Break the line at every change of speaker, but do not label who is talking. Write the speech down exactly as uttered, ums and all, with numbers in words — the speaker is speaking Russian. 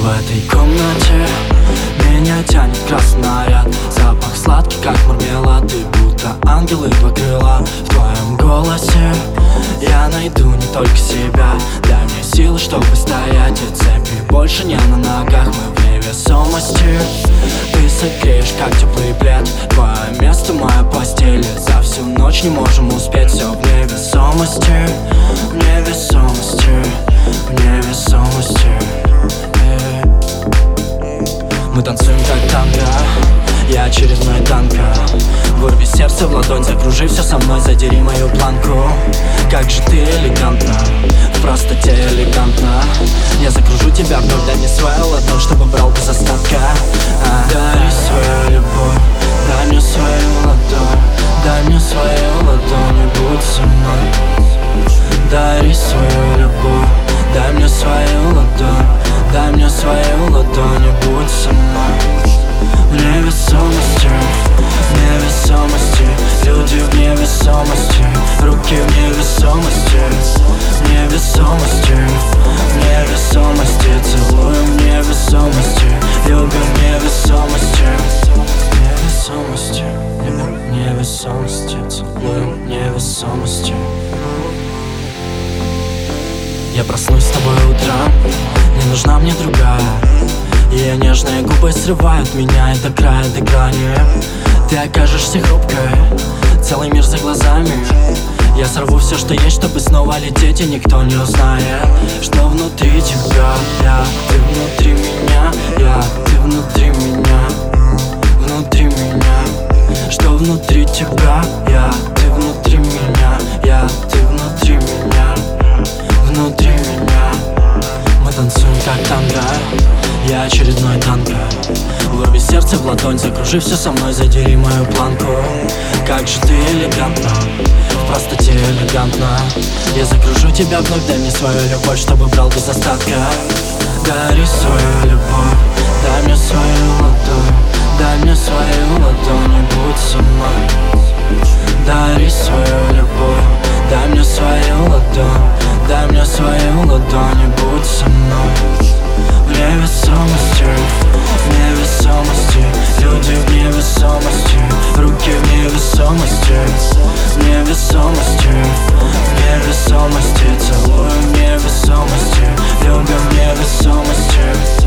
В этой комнате меня тянет красный наряд. Запах сладкий, как мармелад. Ты будто ангел и два крыла. В твоем голосе я найду не только себя. Дай мне силы, чтобы стоять, и цепи больше не на ногах. Мы в невесомости. Ты согреешь, как теплый плед. Твое место, моя постель. За всю ночь не можем успеть. Все в невесомости. В невесомости. В невесомости. Мы танцуем как танго, я очередной танго. Вырви сердце в ладонь, закружи все со мной, задери мою планку. Как же ты элегантна, в простоте элегантна. Я закружу тебя вновь, дай мне свою ладонь, чтобы брал без остатка. а. Дари свою любовь, дай мне свою ладонь. Дай мне свою ладонь и будь со мной. Дари свою любовь, дай мне свою ладонь. Дай мне свою ладонь и будь со мной. В невесомости, в невесомости. Люди в невесомости, руки в невесомости. В невесомости, в невесомости. Целуем в невесомости, любим в невесомости. В невесомости, в невесомости. Целуем в невесомости. Я проснусь с тобой утром, не нужна мне другая. Ее нежные губы срывают меня и до края, до грани. Ты окажешься хрупкой, целый мир за глазами. Я сорву все, что есть, чтобы снова лететь, и никто не узнает, что внутри тебя я, ты внутри меня, я, ты внутри меня, внутри меня. Что внутри тебя я, ты внутри меня, я, ты внутри меня, внутри меня. Мы танцуем как танго, я очередной танго. Вырви сердце в ладонь, закружи все со мной, задери мою планку. Как же ты элегантна, в простоте элегантна. Я закружу тебя вновь, дай мне свою любовь, чтобы брал без остатка. Дари свою любовь, дай мне свою ладонь. Дай мне свою ладонь и будь со мной. Дари свою любовь, дай мне свою ладонь. Дай мне свою ладонь и будь со мной. В невесомости, в невесомости. Люди в невесомости, руки в невесомости. В невесомости, в невесомости. Целуем в невесомости, любим в невесомости.